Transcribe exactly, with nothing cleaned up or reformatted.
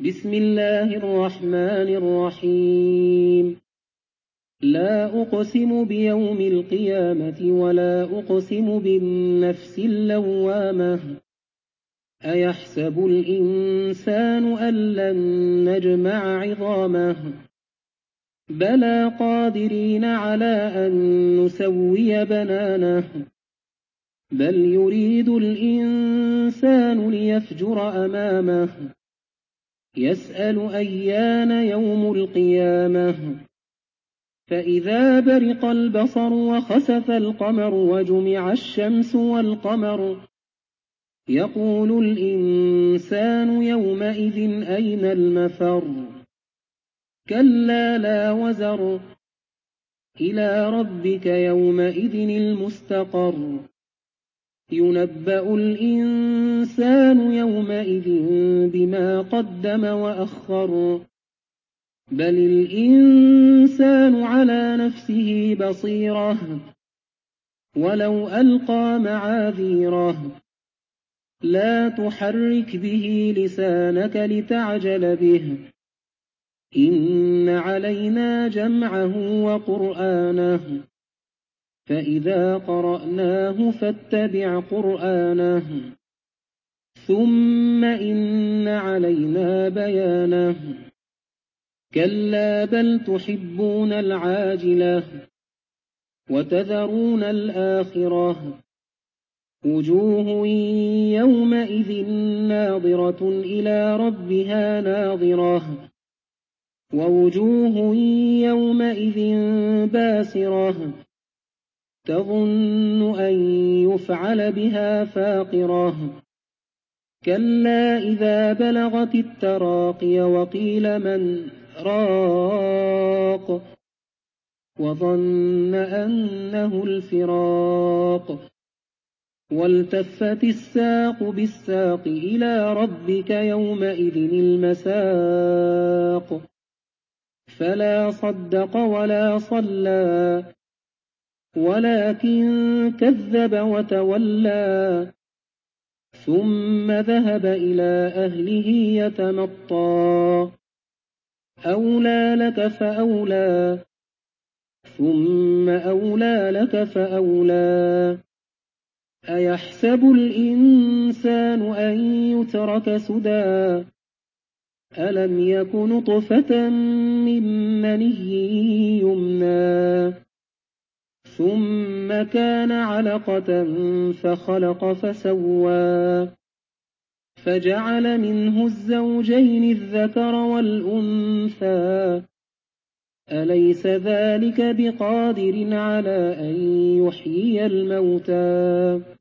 بسم الله الرحمن الرحيم لا أقسم بيوم القيامة ولا أقسم بالنفس اللوامة أيحسب الإنسان أن لن نجمع عظامه بلى قادرين على أن نسوي بنانه بل يريد الإنسان ليفجر أمامه يسأل أيان يوم القيامة فإذا برق البصر وخسف القمر وجمع الشمس والقمر يقول الإنسان يومئذ أين المفر كلا لا وزر إلى ربك يومئذ المستقر ينبأ الإنسان يومئذ بما قدم وأخر بل الإنسان على نفسه بصيرة ولو ألقى معاذيره لا تحرك به لسانك لتعجل به إن علينا جمعه وقرآنه فإذا قرأناه فاتبع قرآنه ثم إن علينا بيانه كلا بل تحبون العاجلة وتذرون الآخرة وجوه يومئذ ناظرة إلى ربها ناظرة ووجوه يومئذ باسرة تظن أن يفعل بها فاقرة كلا إذا بلغت التراقي وقيل من راق وظن أنه الفراق والتفت الساق بالساق إلى ربك يومئذ المساق فلا صدق ولا صلى ولكن كذب وتولى ثم ذهب إلى أهله يتمطى أولى لك فأولى ثم أولى لك فأولى أيحسب الإنسان أن يترك سدى ألم يك نطفة من مني يمنى ثم كان علقة فخلق فسوى فجعل منه الزوجين الذكر والأنثى أليس ذلك بقادر على أن يحيي الموتى